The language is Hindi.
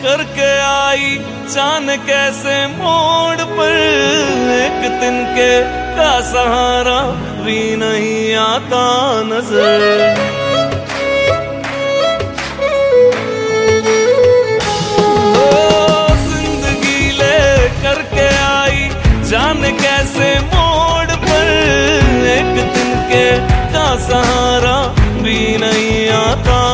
करके आई जान कैसे मोड़ पर, एक तिनके का सहारा भी नहीं आता नजर। जाने कैसे मोड़ पर, एक तिनके का सहारा भी नहीं आता